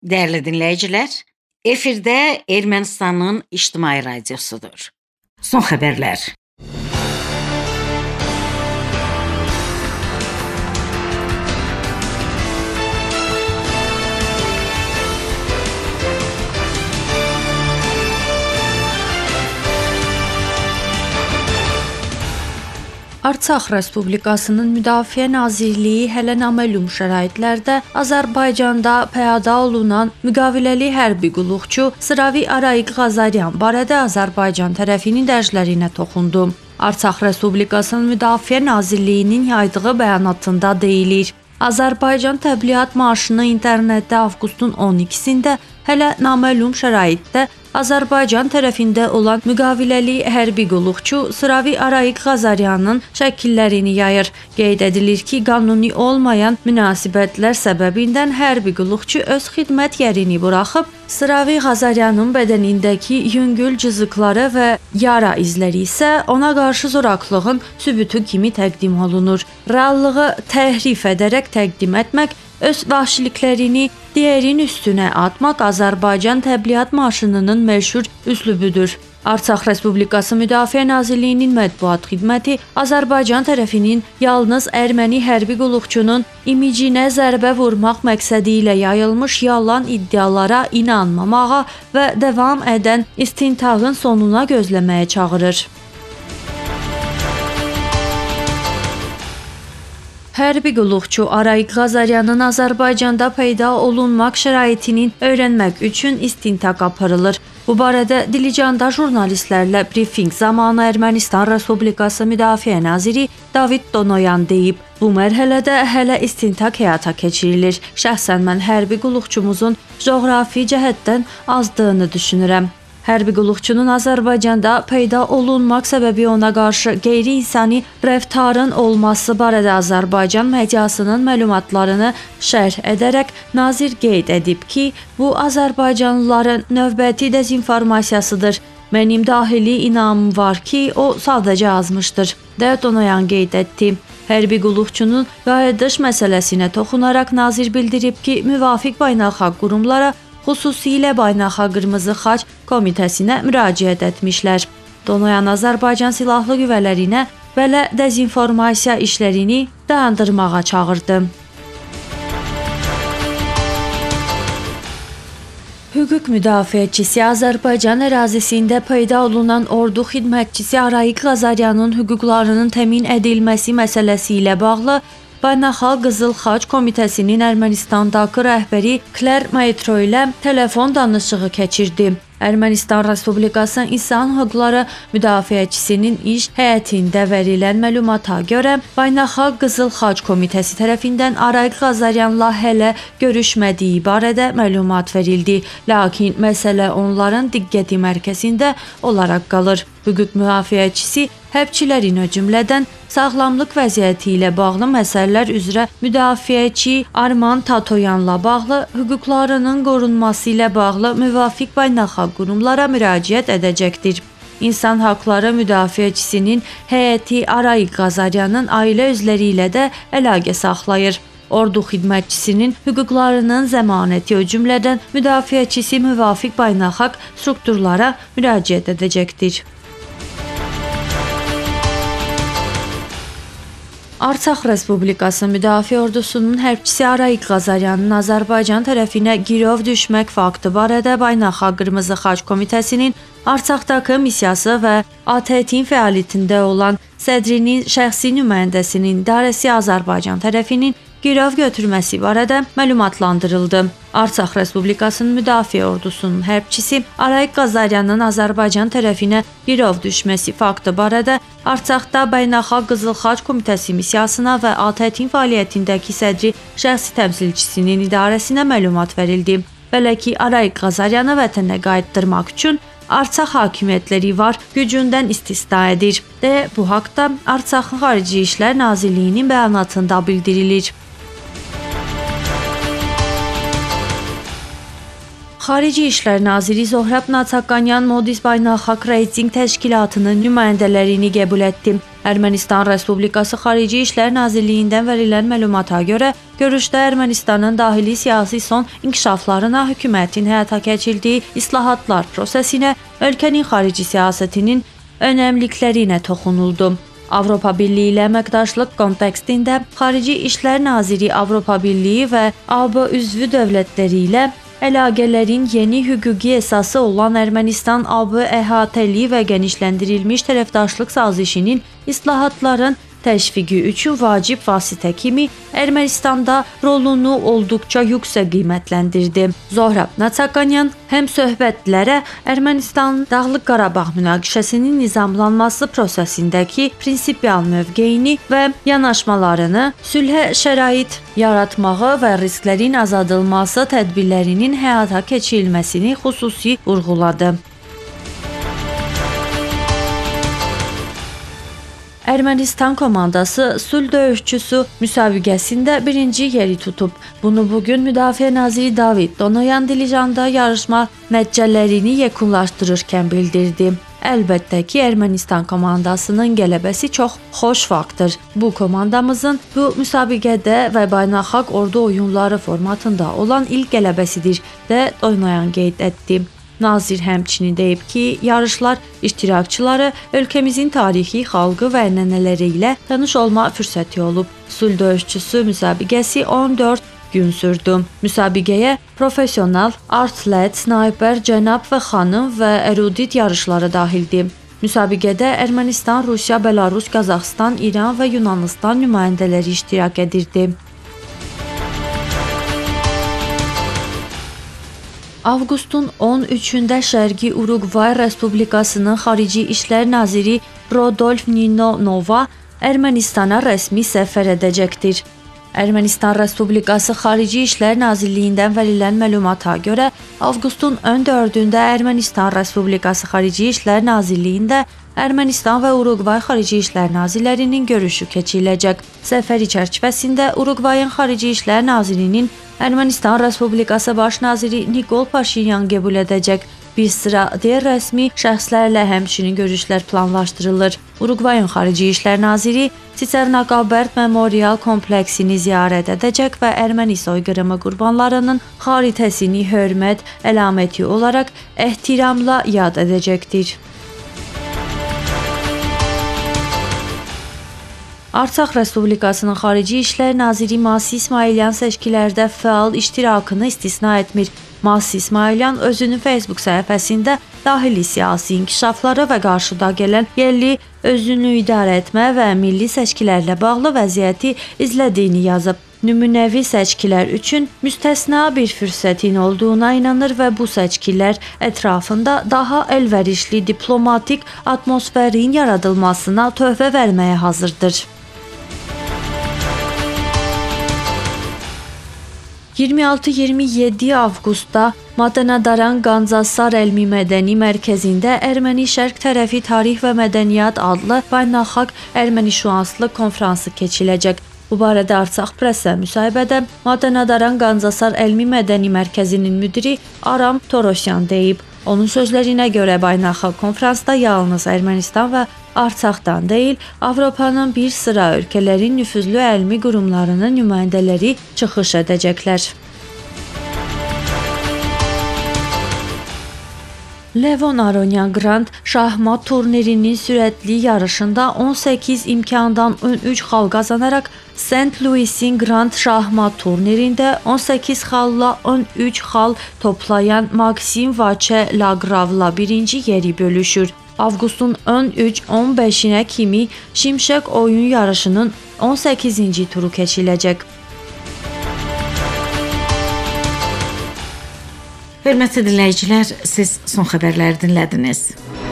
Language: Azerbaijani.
Değerli dinleyiciler, efirde Ermənistanın İctimai Radyosudur. Son haberler. Artsaq Respublikasının Müdafiə Nazirliyi hələ naməlum şəraitlərdə Azərbaycanda piyada olunan müqaviləli hərbi qulluqçu Sıravi Arayik Ğazaryan barədə Azərbaycan tərəfinin dərslərinə toxundu. Artsaq Respublikasının Müdafiə Nazirliyinin yaydığı bəyanatında deyilir: Azərbaycan təbliğat maaşını internetdə avqustun 12-sində hələ naməlum şəraitdə Azərbaycan tərəfində olan müqaviləli hərbi qulluqçu Sıravi Arayik Ğazaryanın şəkillərini yayır. Qeyd edilir ki, qanuni olmayan münasibətlər səbəbindən hərbi qulluqçu öz xidmət yerini buraxıb, Sıravi Ğazaryanın bədənindəki yüngül cızıqları və yara izləri isə ona qarşı zorakılığın sübutu kimi təqdim olunur. Reallığı təhrif edərək təqdim etmək, öz vəhşiliklərini digərin üstünə atmaq Azərbaycan təbliğat maşınının məşhur üslubudur. Artsaq Respublikası Müdafiə Nazirliyinin mətbuat xidməti Azərbaycan tərəfinin yalnız erməni hərbi qulluqçunun imicinə zərbə vurmaq məqsədi ilə yayılmış yalan iddialara inanmamağa və davam edən istintaqın sonuna gözləməyə çağırır. Hərbi qulluqçu Arayik Ğazaryanın Azərbaycanda peyda olunmaq şəraitinin öyrənmək üçün istintaq aparılır. Bu barədə Dilicanda jurnalistlərlə brifinq zamanı Ermənistan Respublikası Müdafiə Naziri David Donoyan deyib. Bu mərhələdə hələ istintaq həyata keçirilir. Şəxsən mən hərbi qulluqçumuzun coğrafi cəhətdən azdığını düşünürəm. Hərbi qulluqçunun Azərbaycanda peyda olunmaq səbəbi ona qarşı qeyri-insani rəftarın olması barədə Azərbaycan mediasının məlumatlarını şərh edərək nazir qeyd edib ki, bu Azərbaycanlıların növbəti dezinformasiyasıdır. Mənim dahili inamım var ki, o sadəcə azmışdır, deyə Donoyan qeyd etdi. Hərbi qulluqçunun qayıdış məsələsinə toxunaraq nazir bildirib ki, müvafiq beynəlxalq qurumlara, xüsusilə Beynəlxalq Qırmızı Xaç Komitəsinə müraciət etmişlər. Donoyan Azərbaycan Silahlı Qüvvələrinə belə dezinformasiya işlərini dayandırmağa çağırdı. Hüquq müdafiəçisi Azərbaycan ərazisində peyda olunan ordu xidmətçisi Arayik Ğazaryanın hüquqlarının təmin edilməsi məsələsi ilə bağlı Beynəlxalq Qızıl Xaç Komitəsinin Ermənistandakı rəhbəri Kler Maitro ilə telefon danışığı keçirdi. Ermənistan Respublikası İnsan Hüquqları Müdafiəçisinin iş həyətində verilən məlumata görə Beynəlxalq Qızıl Xaç Komitəsi tərəfindən Arayik Ğazaryanla hələ görüşmədiyi barədə məlumat verildi. Lakin məsələ onların diqqəti mərkəzində olaraq qalır. Hüquq müdafiəçisi hərbçilərin o cümlədən sağlamlıq vəziyyəti ilə bağlı məsələlər üzrə müdafiəçi Arman Tatoyanla bağlı hüquqlarının qorunması ilə bağlı müvafiq beynəlxalq qurumlara müraciət edəcəkdir. İnsan haqları müdafiəçisinin heyəti Arayik Ğazaryanın ailə üzvləri ilə də əlaqə saxlayır. Ordu xidmətçisinin hüquqlarının zəmanəti o cümlədən müdafiəçisi müvafiq beynəlxalq strukturlara müraciət edəcəkdir. Artsaq Respublikası Müdafiə Ordusunun hərbçisi Arayik Ğazaryanın Azərbaycan tərəfinə girov düşmək faktı barədə Beynəlxalq Qırmızı Xaç Komitəsinin Artsaqdakı missiyası və ATƏT-in fəaliyyətində olan sədrinin şəxsi nümayəndəsinin idarəsi Azərbaycan tərəfinin girov götürməsi barədə məlumatlandırıldı. Artsaq Respublikasının Müdafiə Ordusunun hərbçisi Arayik Ğazaryanın Azərbaycan tərəfinə girov düşməsi faktı barədə Artsaqda Beynəlxalq Qızıl Xaç Komitəsi missiyasına və ATƏT-in fəaliyyətindəki sədri şəxsi təmsilçisinin idarəsinə məlumat verildi. Belə ki, Arayik Ğazaryanı vətənə qayıtdırmaq üçün Artsaq hakimiyyətləri var gücündən istisna edir. Bu haqda Artsaqın Xarici İşlər Nazirliyinin bəyanatında bildirilir. Xarici İşlər naziri Zohrab Natsakanyan Moody's Beynəlxalq Reyting Təşkilatının nümayəndələrini qəbul etdi. Ermənistan Respublikası Xarici İşlər Nazirliyindən verilən məlumata görə, görüşdə Ermənistanın daxili siyasi son inkişaflarına, hökumətin həyata keçirdiyi islahatlar prosesinə, ölkənin xarici siyasətinin önəmliklərinə toxunuldu. Avropa Birliyi ilə əməkdaşlıq kontekstində Xarici İşlər Naziri Avropa Birliyi və AB üzvü dövlətləri ilə əlaqələrin yeni hüquqi əsası olan Ermənistan-AB əhatəli və genişləndirilmiş tərəfdaşlıq sazişinin islahatların təşviqi üçün vacib vasitə kimi Ermənistanda rolunu olduqca yüksək qiymətləndirdi. Zohrab Natsakanyan həm söhbətlərə Ermənistanın Dağlıq Qarabağ münaqişəsinin nizamlanması prosesindəki prinsipial mövqeyini və yanaşmalarını, sülhə şərait yaratmağı və risklərin azaldılması tədbirlərinin həyata keçirilməsini xüsusi vurğuladı. Ermənistan komandası sülh döyüşçüsü müsabiqəsində birinci yeri tutub. Bunu bugün Müdafiə naziri David Donoyan Dilijanda yarışma nəticələrini yekunlaşdırırkən bildirdi. Əlbəttə ki, Ermənistan komandasının qələbəsi çox xoş vaxtdır. Bu komandamızın bu müsabiqədə və beynəlxalq ordu oyunları formatında olan ilk qələbəsidir də Donoyan qeyd etdi. Nazir həmçinin deyib ki, yarışlar iştirakçıları ölkəmizin tarixi, xalqı və ənənələri ilə tanış olma fürsəti olub. Sülh döyüşçüsü müsabiqəsi 14 gün sürdü. Müsabiqəyə professional, artlet, snayper, cənab və xanım və erudit yarışları daxildir. Müsabiqədə Ermənistan, Rusiya, Belarus, Qazaxıstan, İran və Yunanıstan nümayəndələri iştirak edirdi. Avqustun 13-də Şərqi Uruqvay Respublikasının Xarici İşlər naziri Rodolf Ninonova Ermənistana rəsmi səfər edəcəkdir. Ermənistan Respublikası Xarici İşlər Nazirliyindən verilən məlumata görə, avqustun 14-də Ermənistan Respublikası Xarici İşlər Nazirliyində Ermənistan və Uruqvay Xarici İşlər Nazirlərinin görüşü keçiriləcək. Səfəri çərçivəsində Uruqvayın Xarici İşlər Nazirinin Ermənistan Respublikası Baş naziri Nikol Paşinyan qəbul edəcək. Bir sıra qeyri-rəsmi şəxslərlə həmçinin görüşlər planlaşdırılır. Uruqvayın Xarici İşlər Naziri Tsernakaberd Memorial kompleksini ziyarət edəcək və erməni soyqırımı qurbanlarının xaritəsini hörmət əlaməti olaraq ehtiramla yad edəcəkdir. Artsaq Respublikasının Xarici İşlər Naziri Masi İsmailyan seçkilərdə fəal iştirakını istisna etmir. Masi İsmailyan özünün Facebook səhifəsində daxili siyasi inkişafları və qarşıda gələn yerli özünü idarə etmə və milli seçkilərlə bağlı vəziyyəti izlədiyini yazıb. Nümunəvi seçkilər üçün müstəsna bir fürsətin olduğuna inanır və bu seçkilər ətrafında daha əlverişli diplomatik atmosferin yaradılmasına töhfə verməyə hazırdır. 26-27 avqustda Madanadaran Qanzasar Elmi Mədəni Mərkəzində Erməni Şərq tərəfi Tarix və Mədəniyyat adlı beynəlxalq erməni şüanslı konfransı keçiriləcək. Bu barədə Artsaq pressə müsahibədə Madanadaran Qanzasar Elmi Mədəni Mərkəzinin müdiri Aram Torosyan deyib. Onun sözlərinə görə beynəlxalq konfransda yalnız Ermənistan və Artsaqdan deyil, Avropanın bir sıra ölkələrin nüfuzlu elmi qurumlarının nümayəndələri çıxış edəcəklər. Levon Aronyan Grand şahmat turnirinin sürətli yarışında 18 imkandan 13 xal qazanaraq St. Louis'in Grand şahmat turnirində 18 xalla 13 xal toplayan Maksim Vaçe-Lagravla birinci yeri bölüşür. Avqustun 13-15-nə kimi Şimşək oyun yarışının 18-ci turu keçiriləcək. Hörmətli dinləyicilər, siz son xəbərləri dinlədiniz.